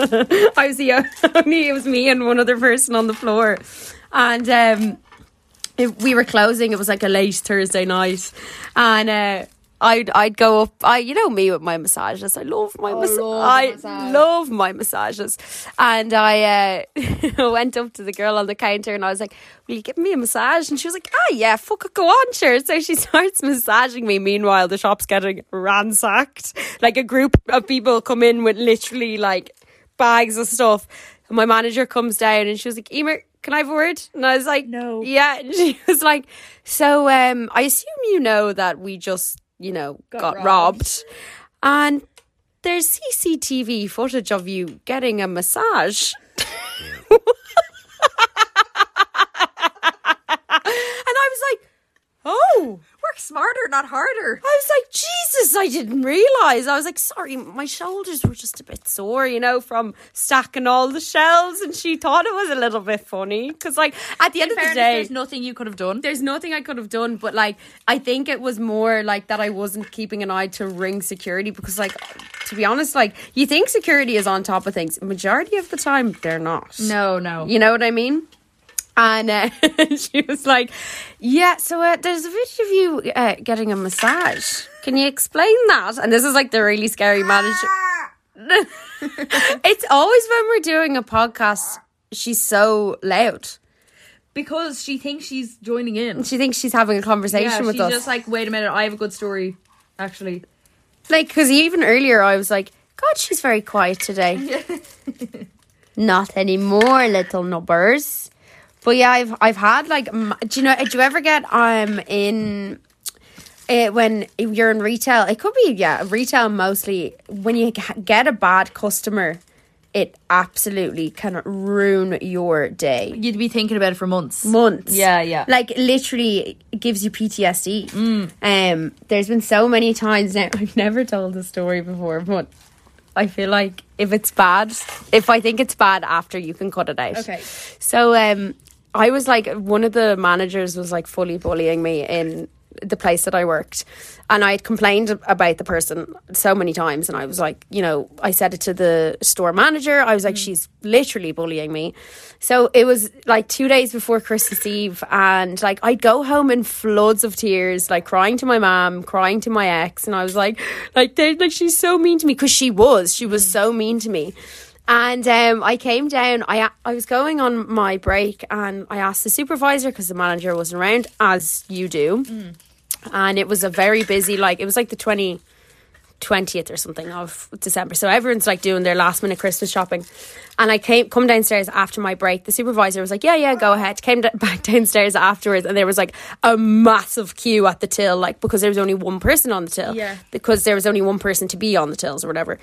I was the only, it was me and one other person on the floor. And um, it, we were closing. It was like a late Thursday night. And uh, I'd I'd go up. I you know me with my massages. I love my mas- love I massage. love my massages. And I uh, went up to the girl on the counter and I was like, "Will you give me a massage?" And she was like, "Ah, yeah, fuck it, go on, sure." So she starts massaging me. Meanwhile, the shop's getting ransacked. Like a group of people come in with literally like bags of stuff. And my manager comes down and she was like, "Emer, can I have a word?" And I was like, No. Yeah. And she was like, "So um, I assume you know that we just, you know, got, Got robbed. robbed. And there's C C T V footage of you getting a massage." And I was like, "Oh." Work smarter, not harder. I was like, Jesus, I didn't realise. I was like, sorry, my shoulders were just a bit sore, you know, from stacking all the shelves. And she thought it was a little bit funny. Because, like, at the end In of the fairness, day, there's nothing you could have done. there's nothing I could have done. But, like, I think it was more like that I wasn't keeping an eye to ring security. Because, like, to be honest, like, you think security is on top of things. Majority of the time, they're not. No, no. You know what I mean? And uh, she was like, yeah, so uh, there's a video of you uh, getting a massage. Can you explain that? And this is like the really scary manager. It's always when we're doing a podcast, she's so loud. Because she thinks she's joining in. She thinks she's having a conversation Yeah, with she's us. just like, wait a minute, I have a good story, actually. Like, because even earlier I was like, God, she's very quiet today. Not anymore, little nubbers. But yeah, I've I've had like, m- do you know? Do you ever get um in uh, when you're in retail? It could be yeah, retail mostly. When you g- get a bad customer, it absolutely can ruin your day. You'd be thinking about it for months. Months. Yeah, yeah. Like literally, it gives you P T S D. Um, there's been so many times now. I've never told the story before, but I feel like if it's bad, if I think it's bad after, you can cut it out. Okay. So um, I was like, one of the managers was like fully bullying me in the place that I worked, and I had complained about the person so many times, and I was like, you know, I said it to the store manager. I was like, mm. she's literally bullying me. So it was like two days before Christmas Eve, and like I'd go home in floods of tears, like crying to my mom, crying to my ex, and I was like, like, they like she's so mean to me, because she was, she was mm. so mean to me. And um, I came down, I I was going on my break, and I asked the supervisor, because the manager wasn't around, as you do. Mm. And it was a very busy, like, it was like the twenty, twentieth or something of December. So everyone's like doing their last minute Christmas shopping. And I came come downstairs after my break. The supervisor was like, yeah, yeah, go ahead. Came d- back downstairs afterwards, and there was like a massive queue at the till, like, because there was only one person on the till. Yeah. Because there was only one person to be on the tills or whatever.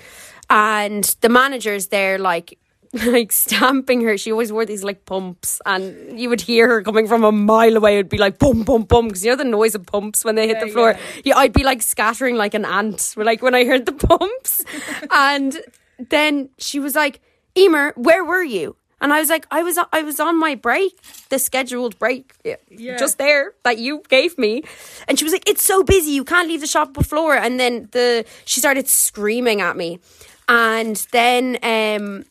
And the manager's there, like, like stamping her. She always wore these like pumps, and you would hear her coming from a mile away. It would be like bum bum bum, because you know the noise of pumps when they hit yeah, the floor. Yeah. yeah, I'd be like scattering like an ant, like when I heard the pumps. And then she was like, Emer, where were you? And I was like, I was I was on my break, the scheduled break, yeah. just there that you gave me. And she was like, it's so busy, you can't leave the shop floor. And then the she started screaming at me. And then um,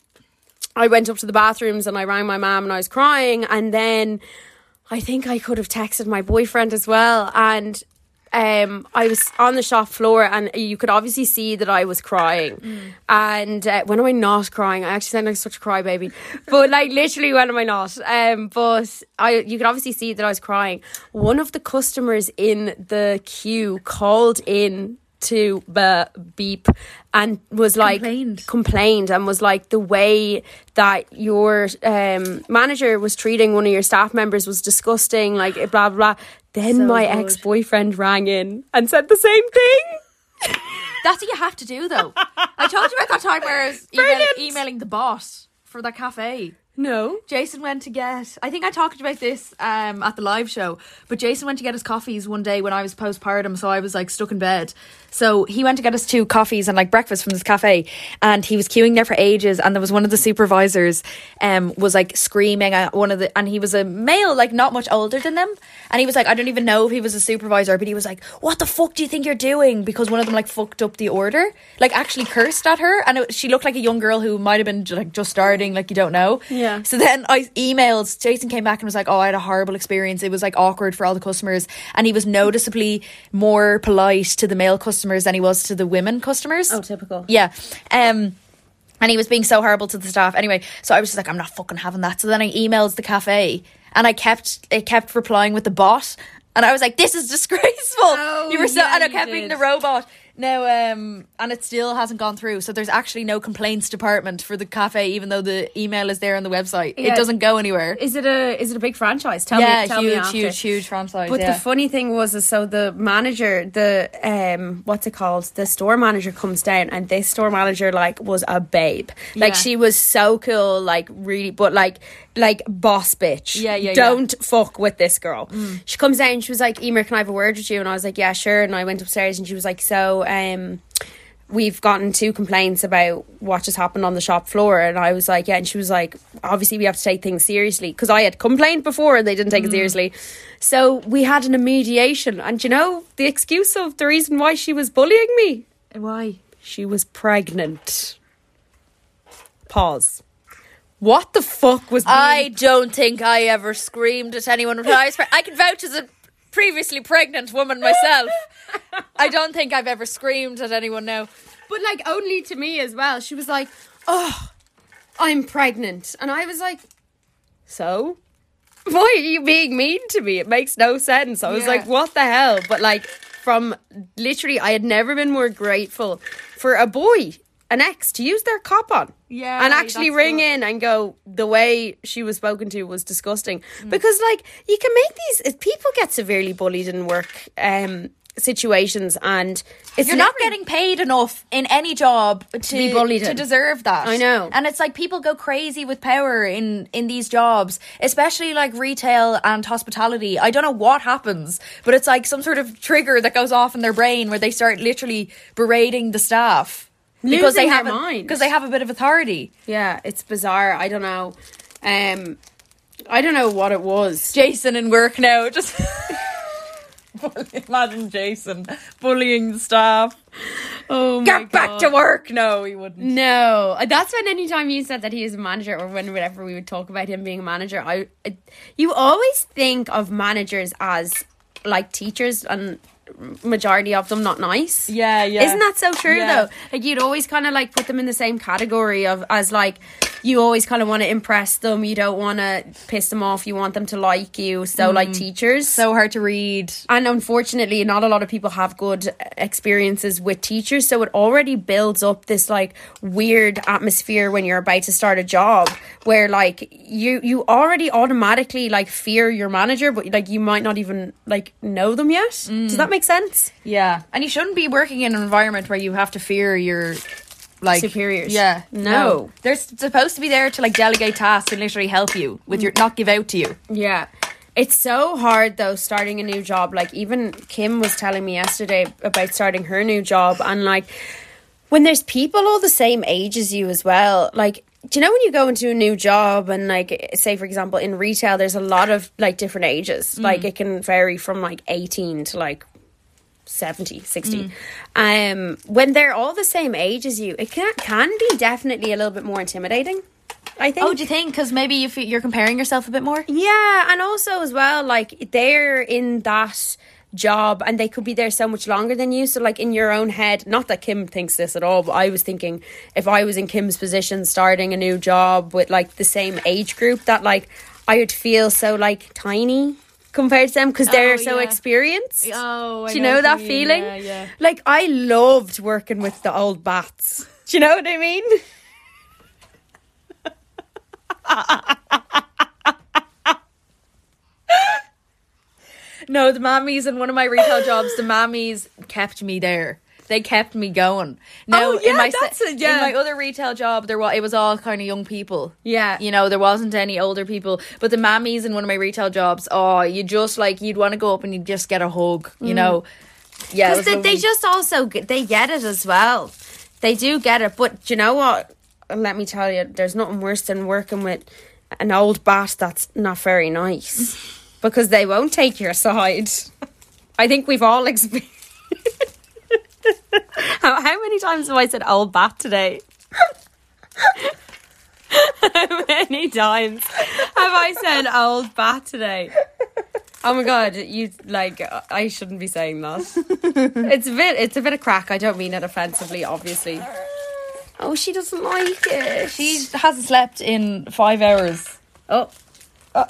I went up to the bathrooms, and I rang my mum, and I was crying. And then I think I could have texted my boyfriend as well. And um, I was on the shop floor, and you could obviously see that I was crying. Mm. And uh, when am I not crying? I actually sound like such a crybaby. But like literally, when am I not? Um, but I, you could obviously see that I was crying. One of the customers in the queue called in to uh, beep and was like complained. complained and was like, the way that your um, manager was treating one of your staff members was disgusting, like blah blah blah. Then so my good. ex-boyfriend rang in and said the same thing. That's what you have to do, though. I told you about that time where I was email- emailing the boss for that cafe. No. Jason went to get, I think I talked about this um, at the live show, but Jason went to get his coffees one day when I was postpartum, so I was like stuck in bed. So he went to get us two coffees and like breakfast from this cafe, and he was queuing there for ages, and there was one of the supervisors um, was like screaming at one of the, and he was a male, like not much older than them, and he was like, I don't even know if he was a supervisor, but he was like, what the fuck do you think you're doing? Because one of them like fucked up the order, like actually cursed at her, and it, she looked like a young girl who might have been like just starting, like you don't know. Yeah. So then I emailed, Jason came back and was like, oh, I had a horrible experience. It was like awkward for all the customers, and he was noticeably more polite to the male customers than he was to the women customers. Oh, typical. Yeah. Um, and he was being so horrible to the staff. Anyway, so I was just like, I'm not fucking having that. So then I emailed the cafe, and I kept it kept replying with the bot, and I was like, this is disgraceful. Oh, you were so, yeah, and I you kept did. being the robot. No, um, and it still hasn't gone through. So there's actually no complaints department for the cafe, even though the email is there on the website. Yeah. It doesn't go anywhere. Is it a is it a big franchise? Tell yeah, me. Tell huge, me after. huge, huge franchise. But yeah. the funny thing was, is so the manager, the um, what's it called? The store manager comes down, and this store manager like was a babe. Like Yeah. she was so cool, like really, but like like boss bitch. Yeah, yeah, Don't fuck with this girl. Mm. She comes down, and she was like, Emer, can I have a word with you? And I was like, yeah, sure. And I went upstairs, and she was like, so um. we've gotten two complaints about what just happened on the shop floor. And I was like, yeah. And she was like, obviously we have to take things seriously, because I had complained before and they didn't take mm. it seriously. So we had an mediation, and you know the excuse of the reason why she was bullying me? Why? She was pregnant. Pause. What the fuck was being- I don't think I ever screamed at anyone when I was pre- I can vouch as a previously pregnant woman myself. I don't think I've ever screamed at anyone now. But like only to me as well. She was like, oh, I'm pregnant. And I was like, so? Why are you being mean to me? It makes no sense. I was Yeah. like, what the hell? But like from literally, I had never been more grateful for a boy, an ex, to use their cop on. Yeah, And actually that's ring good. in and go, the way she was spoken to was disgusting. Mm. Because like you can make these, if people get severely bullied in work um, situations, and it's You're never, not getting paid enough in any job to, be bullied to in. deserve that. I know. And it's like people go crazy with power in, in these jobs, especially like retail and hospitality. I don't know what happens, but it's like some sort of trigger that goes off in their brain where they start literally berating the staff. Because Losing they their have mind. because they have a bit of authority. Yeah, it's bizarre. I don't know. Um, I don't know what it was. Jason in work now, just Imagine Jason bullying the staff. Oh my Get back God. to work. No, he wouldn't. No, that's when anytime you said that he was a manager, or whenever we would talk about him being a manager, I, I you always think of managers as like teachers, and majority of them not nice. Yeah, yeah. Isn't that so true Yeah. though? Like you'd always kind of like put them in the same category of as like you always kind of want to impress them. You don't want to piss them off. You want them to like you. So like teachers. So hard to read. And unfortunately, not a lot of people have good experiences with teachers. So it already builds up this like weird atmosphere when you're about to start a job where like you, you already automatically like fear your manager, but like you might not even like know them yet. Does that make sense? Yeah. And you shouldn't be working in an environment where you have to fear your like Superiors. Yeah. No. They're supposed to be there to like delegate tasks and literally help you with your not give out to you. Yeah. It's so hard though starting a new job. Like even Kim was telling me yesterday about starting her new job, and like when there's people all the same age as you as well, like do you know when you go into a new job and like say for example in retail there's a lot of like different ages. Mm. Like it can vary from like eighteen to like seventy, sixty. Mm. Um when they're all the same age as you, it can can be definitely a little bit more intimidating, I think. Oh, do you think? Because maybe you feel you're comparing yourself a bit more? Yeah, and also as well, like they're in that job and they could be there so much longer than you. So like in your own head, not that Kim thinks this at all, but I was thinking if I was in Kim's position starting a new job with like the same age group, that like I would feel so like tiny compared to them because they're Oh, so yeah. experienced. Oh, I Do you know know what that you mean. feeling? Yeah, yeah. Like I loved working with the old bats. Do you know what I mean? No, the mammies in one of my retail jobs, the mammies kept me there. They kept me going. Now, Oh, yeah, in my that's it, yeah. in my other retail job, there was it was all kind of young people. Yeah. You know, there wasn't any older people. But the mammies in one of my retail jobs, oh, you just like you'd want to go up and you'd just get a hug. You know, yeah, it Because was they, lovely. they just also get- they get it as well. They do get it, but do you know what? Let me tell you, there's nothing worse than working with an old bat that's not very nice because they won't take your side. I think we've all experienced. how, how many times have I said old bat today? How many times have I said old bat today? Oh my god, you like I shouldn't be saying that. It's a bit it's a bit of crack. I don't mean it offensively, obviously. Oh, she doesn't like it. She hasn't slept in five hours. Oh. Oh.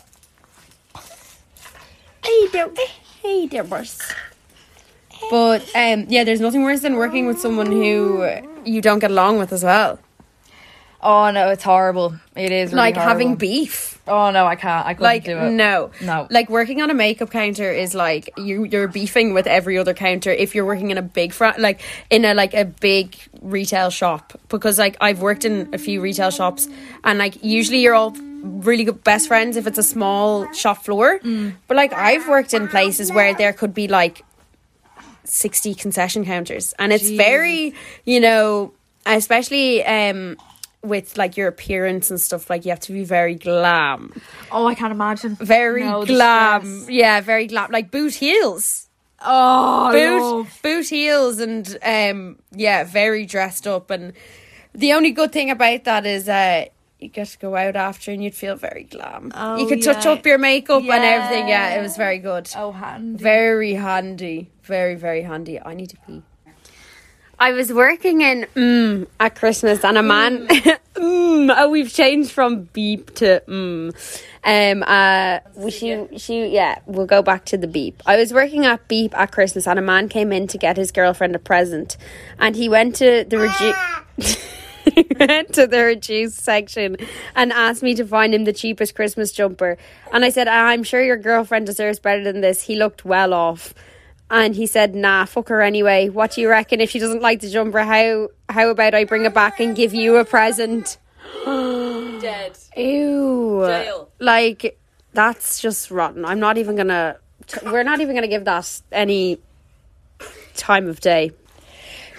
Hey there. Hey there, boss. But um yeah, there's nothing worse than working with someone who you don't get along with as well. Oh no, it's horrible. It is really Like having horrible. beef. Oh no, I can't. I couldn't Like do it. no, No. Like working on a makeup counter is like you you're beefing with every other counter if you're working in a big fr- like in a like a big retail shop, because like I've worked in a few retail shops and like usually you're all really good best friends if it's a small shop floor. Mm. But like I've worked in places where there could be like sixty concession counters and it's Jeez. very, you know, especially um with like your appearance and stuff, like you have to be very glam. Oh, I can't imagine. Very No, the glam. stress. Yeah, very glam. Like boot heels. Oh, Boot boot heels and um yeah, very dressed up. And the only good thing about that is uh you get to go out after and you'd feel very glam. Oh, you could touch yeah. up your makeup and everything. Yeah, Yeah. it was very good. Oh, handy. Very handy. Very, very handy. I need to pee. I was working in mm, at Christmas and a man mm, oh we've changed from beep to mm. Um uh we, she she yeah, we'll go back to the beep. I was working at Beep at Christmas and a man came in to get his girlfriend a present and he went to the redu- he went to the reduced section and asked me to find him the cheapest Christmas jumper. And I said, I'm sure your girlfriend deserves better than this. He looked well off. And he said, nah, fuck her anyway. What do you reckon? If she doesn't like the jumper, how how about I bring it back and give you a present? Dead. Ew. Jail. Like, that's just rotten. I'm not even gonna... T- we're not even gonna give that any time of day.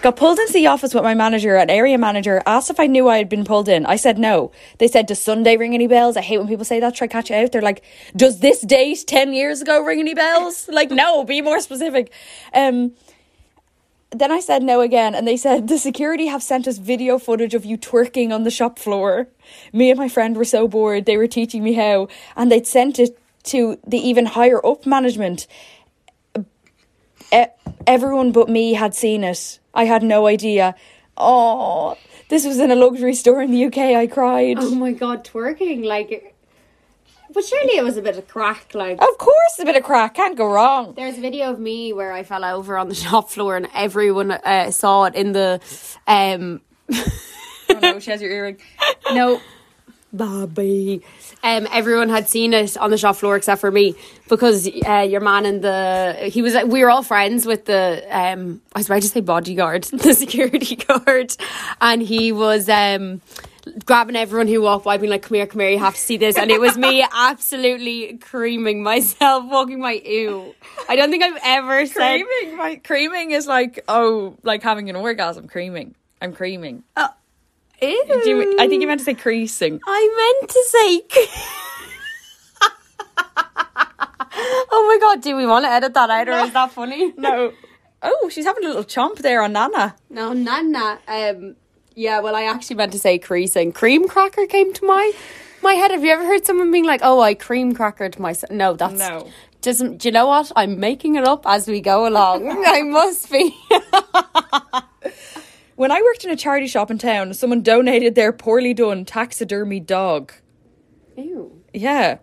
Got pulled into the office with my manager, an area manager, asked if I knew I had been pulled in. I said no. They said, does Sunday ring any bells? I hate when people say that, try catch it out. They're like, does this date ten years ago ring any bells? Like, no, be more specific. Um, then I said no again, and they said, the security have sent us video footage of you twerking on the shop floor. Me and my friend were so bored, they were teaching me how, and they'd sent it to the even higher up management. E- everyone but me had seen it. I had no idea. Oh, this was in a luxury store in the U K. I cried. Oh my God, twerking. Like, but surely it was a bit of crack. Like, Of course, a bit of crack. Can't go wrong. there's a video of me where I fell over on the shop floor and everyone uh, saw it in the... Um, Oh no, she has your earring. No. Bobby. Um, everyone had seen it on the shop floor except for me, because uh, your man and the he was we were all friends with the um I was about to say bodyguard, the security guard, and he was um grabbing everyone who walked by, being like, "Come here, come here, you have to see this." And it was me absolutely creaming myself, walking my ew. I don't think I've ever said Creaming. My, creaming is like, oh, like having an orgasm. Creaming. I'm creaming. ew. Do you, I think you meant to say creasing. I meant to say. Oh my God, do we want to edit that out, or is that funny? No. Oh, she's having a little chomp there on Nana. No, Nana. Um, yeah, well, I actually meant to say creasing. Cream cracker came to my my head. Have you ever heard someone being like, "Oh, I cream crackered myself"? No, that's No. Doesn't. Do you know what? I'm making it up as we go along. I must be. When I worked in a charity shop in town, someone donated their poorly done taxidermy dog. Ew. Yeah.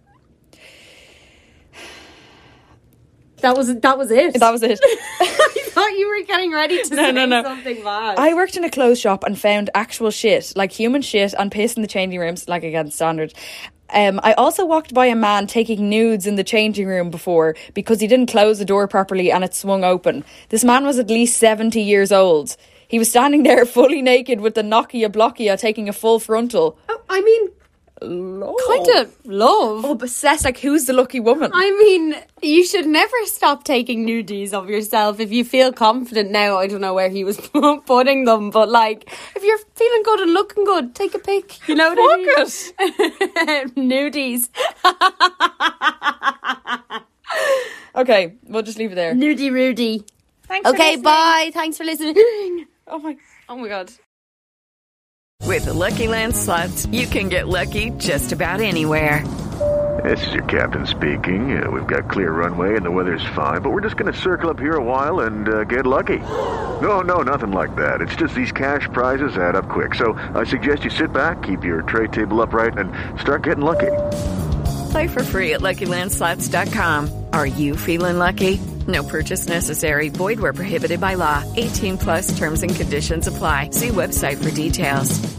That was that was it. That was it. I thought you were getting ready to No, say no, no. something bad. I worked in a clothes shop and found actual shit, like human shit, and piss in the changing rooms, like again, standard. Um, I also walked by a man taking nudes in the changing room before because he didn't close the door properly and it swung open. This man was at least seventy years old. He was standing there fully naked with the Nokia Blokia taking a full frontal. Oh, I mean, Love. kind of love. Oh, obsessed, like who's the lucky woman? I mean, you should never stop taking nudies of yourself if you feel confident. Now, I don't know where he was putting them, but like, if you're feeling good and looking good, take a pic. You know what I mean? Nudies. Okay, we'll just leave it there. Nudie Rudy. Thanks for Okay, listening. bye. Thanks for listening. Oh my, oh my God. With the Lucky Land Slots, you can get lucky just about anywhere. This is your captain speaking. Uh, we've got clear runway and the weather's fine, but we're just going to circle up here a while and uh, get lucky. No, no, nothing like that. It's just these cash prizes add up quick. So I suggest you sit back, keep your tray table upright, and start getting lucky. Play for free at Lucky Land Slots dot com. Are you feeling lucky? No purchase necessary. Void where prohibited by law. eighteen plus terms and conditions apply. See website for details.